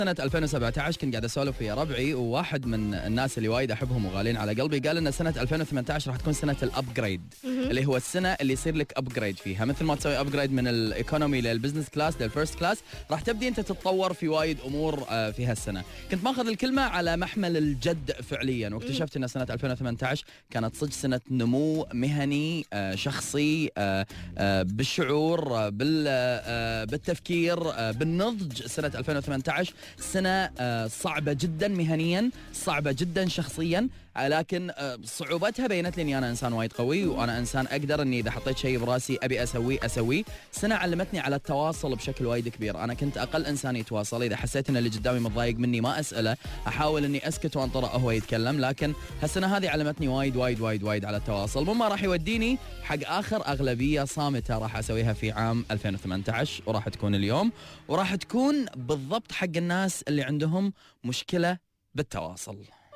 سنة 2017 كنت قاعد اسولف ويا ربعي، وواحد من الناس اللي وايد احبهم وغالين على قلبي قال ان سنة 2018 راح تكون سنة الابجريد، اللي هو السنة اللي يصير لك ابجريد فيها، مثل ما تسوي ابجريد من الايكونومي للبزنس كلاس للفيرست كلاس، راح تبدي انت تتطور في وايد امور في هالسنة. كنت ماخذ الكلمة على محمل الجد فعليا، واكتشفت ان سنة 2018 كانت صدق سنة نمو مهني شخصي، بالشعور، بالتفكير، بالنضج. سنة 2018 سنة صعبة جدا مهنيا، صعبة جدا شخصيا، لكن صعوبتها بينت لي اني انا انسان وايد قوي، وانا انسان اقدر اني اذا حطيت شيء براسي ابي اسويه. سنة علمتني على التواصل بشكل وايد كبير. انا كنت اقل انسان يتواصل، اذا حسيت ان اللي قدامي متضايق مني ما اساله، احاول اني اسكت وانطره هو يتكلم. لكن هالسنة هذه علمتني وايد وايد وايد وايد على التواصل، مما راح يوديني حق اخر اغلبية صامتة راح اسويها في عام 2018، وراح تكون اليوم، وراح تكون بالضبط حق الناس اللي عندهم مشكلة بالتواصل.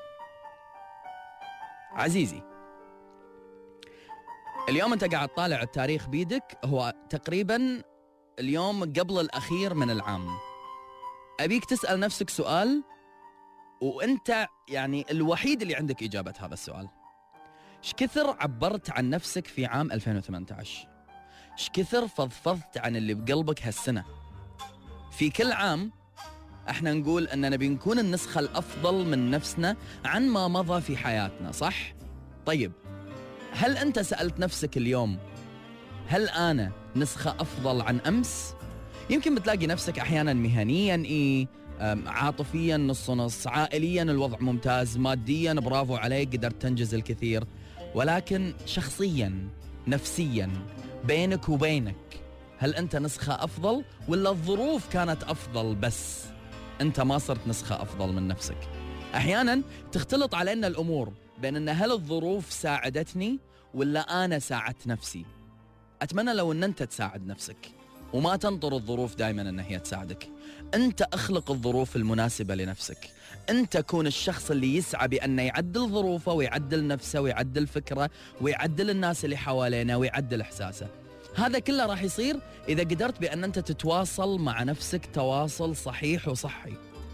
عزيزي، اليوم انت قاعد طالع التاريخ بيدك، هو تقريبا اليوم قبل الأخير من العام. أبيك تسأل نفسك سؤال، وانت يعني الوحيد اللي عندك إجابة هذا السؤال. ايش كثر عبرت عن نفسك في عام 2018؟ ايش كثر فضفضت عن اللي بقلبك هالسنة؟ في كل عام احنا نقول اننا نبي نكون النسخة الافضل من نفسنا عن ما مضى في حياتنا، صح؟ طيب، هل انت سألت نفسك اليوم هل انا نسخة افضل عن امس؟ يمكن بتلاقي نفسك احيانا مهنيا عاطفيا نص نص، عائليا الوضع ممتاز، ماديا برافو عليك قدرت تنجز الكثير، ولكن شخصيا نفسيا بينك وبينك هل انت نسخة افضل، ولا الظروف كانت افضل بس انت ما صرت نسخة افضل من نفسك؟ احيانا تختلط علينا الامور بين ان هل الظروف ساعدتني ولا انا ساعدت نفسي. اتمنى لو ان انت تساعد نفسك وما تنطر الظروف دائما ان هي تساعدك. انت اخلق الظروف المناسبة لنفسك، انت كون الشخص اللي يسعى بانه يعدل ظروفه ويعدل نفسه ويعدل فكره ويعدل الناس اللي حوالينا ويعدل احساسه. هذا كله راح يصير إذا قدرت بأن أنت تتواصل مع نفسك تواصل صحيح وصحي.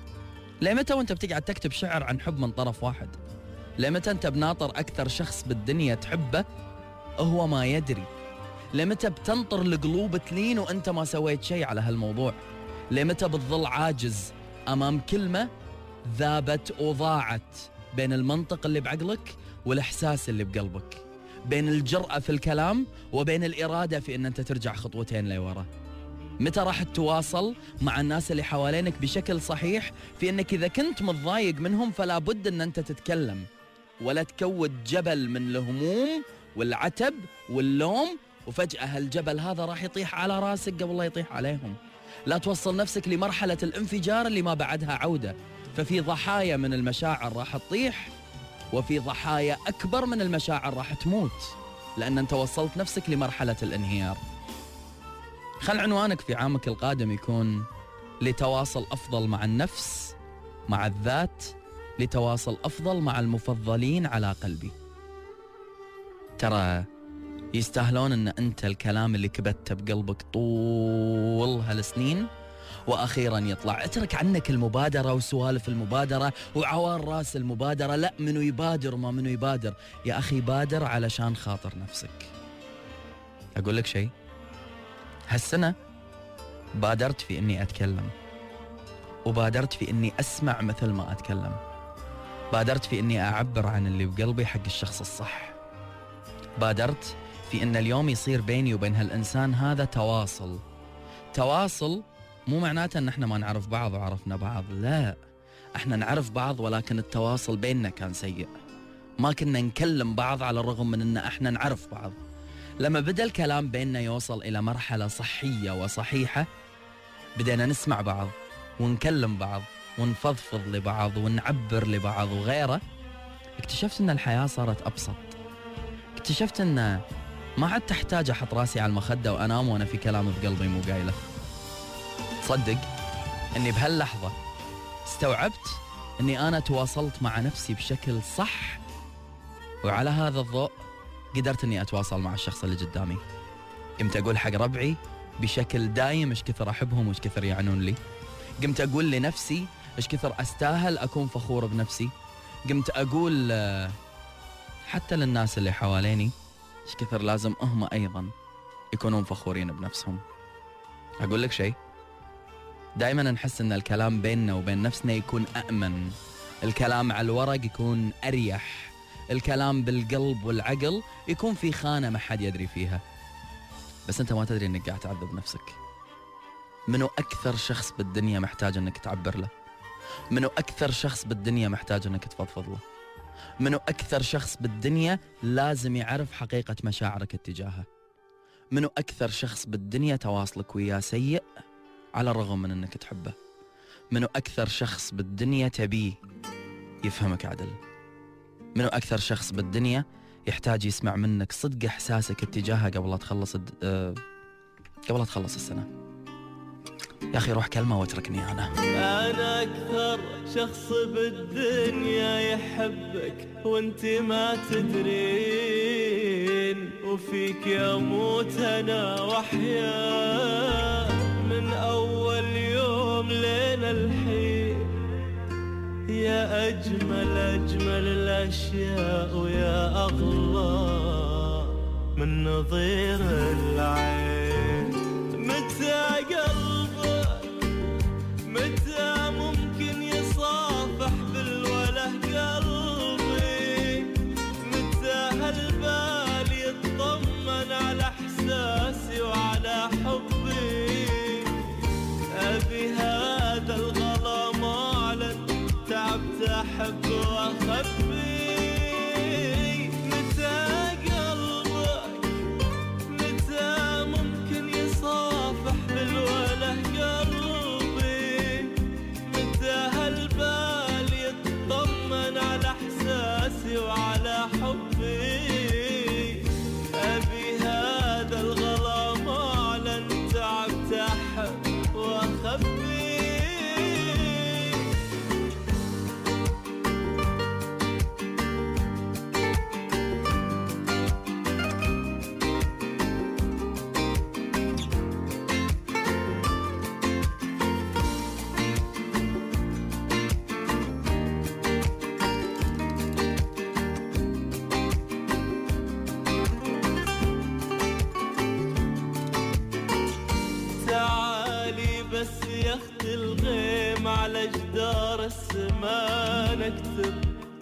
لمتى وأنت بتقعد تكتب شعر عن حب من طرف واحد؟ لمتى أنت بناطر أكثر شخص بالدنيا تحبه هو ما يدري؟ لمتى بتنطر القلوب تلين وأنت ما سويت شيء على هالموضوع؟ لمتى بتظل عاجز أمام كلمة ذابت وضاعت بين المنطق اللي بعقلك والإحساس اللي بقلبك، بين الجرأة في الكلام وبين الإرادة في أن أنت ترجع خطوتين لورا؟ متى راح تتواصل مع الناس اللي حوالينك بشكل صحيح في أنك إذا كنت متضايق منهم فلا بد أن أنت تتكلم، ولا تكود جبل من الهموم والعتب واللوم وفجأة هالجبل هذا راح يطيح على راسك قبل لا يطيح عليهم. لا توصل نفسك لمرحلة الانفجار اللي ما بعدها عودة. ففي ضحايا من المشاعر راح تطيح، وفي ضحايا أكبر من المشاعر راح تموت، لأن أنت وصلت نفسك لمرحلة الانهيار. خل عنوانك في عامك القادم يكون لتواصل أفضل مع النفس، مع الذات، لتواصل أفضل مع المفضلين على قلبي. ترى يستاهلون أن أنت الكلام اللي كبته بقلبك طول هالسنين وأخيرا يطلع. اترك عنك المبادرة وسوالف المبادرة وعوار راس المبادرة، لا، منو يبادر وما منو يبادر. يا أخي بادر علشان خاطر نفسك. أقول لك شيء، هالسنة بادرت في أني أتكلم، وبادرت في أني أسمع مثل ما أتكلم، بادرت في أني أعبر عن اللي بقلبي حق الشخص الصح، بادرت في أن اليوم يصير بيني وبين هالإنسان هذا تواصل مو معناته ان احنا ما نعرف بعض وعرفنا بعض، لا، احنا نعرف بعض ولكن التواصل بيننا كان سيء، ما كنا نكلم بعض على الرغم من ان احنا نعرف بعض. لما بدأ الكلام بيننا يوصل الى مرحلة صحية وصحيحة، بدينا نسمع بعض ونكلم بعض ونفضفض لبعض ونعبر لبعض وغيره، اكتشفت ان الحياة صارت ابسط. اكتشفت ان ما عاد تحتاج احط راسي على المخدة وانام وانا في كلام بقلبي مو قايله. صدق اني بهاللحظة استوعبت اني انا تواصلت مع نفسي بشكل صح، وعلى هذا الضوء قدرت اني اتواصل مع الشخص اللي قدامي. قمت اقول حق ربعي بشكل دايم ايش كثر احبهم وايش كثر يعنون لي. قمت اقول لنفسي إيش كثر أستاهل أكون فخور بنفسي. قمت أقول حتى للناس اللي حواليني إيش كثر لازم هم أيضا يكونون فخورين بنفسهم. أقول لك شيء، دائما نحس أن الكلام بيننا وبين نفسنا يكون أأمن، الكلام على الورق يكون أريح، الكلام بالقلب والعقل يكون في خانة ما حد يدري فيها. بس أنت ما تدري أنك قاعد تعذب نفسك. منو أكثر شخص بالدنيا محتاج أنك تعبر له؟ منو أكثر شخص بالدنيا محتاج أنك تفضفض له؟ منو أكثر شخص بالدنيا لازم يعرف حقيقة مشاعرك اتجاهه؟ منو أكثر شخص بالدنيا تواصلك وياه سيء على الرغم من أنك تحبه؟ منو أكثر شخص بالدنيا تبيه يفهمك عدل؟ منو أكثر شخص بالدنيا يحتاج يسمع منك صدق إحساسك اتجاهه قبل لا تخلص السنة؟ يا أخي روح كلمة واتركني أنا أكثر شخص بالدنيا يحبك وانت ما تدرين، وفيك يموت أنا وحيا من أول يوم لين الحين. يا أجمل الأشياء ويا أغلى من نظير العين. متى قلبك متى ممكن يصافح بالوله قلبي؟ متى هالبال يطمن على إحساسي وعلى حبي؟ أبي هذا الغلا معلن، تعبت أحب وأخبي. متى قلبك متى ممكن يصافح بالوله قلبي؟ متى هالبال يطمن على إحساسي وعلى حبي؟ أبي هذا الغلا معلن، تعبت أحب وأخبي. بس يخت الغيم على جدار السما نكتب،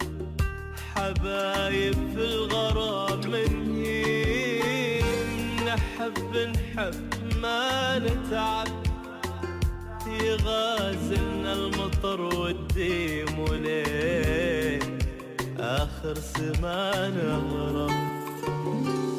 حبايب في الغرام منهين. نحب ما نتعب، يغازلنا المطر والديم ولين آخر سما نهرب.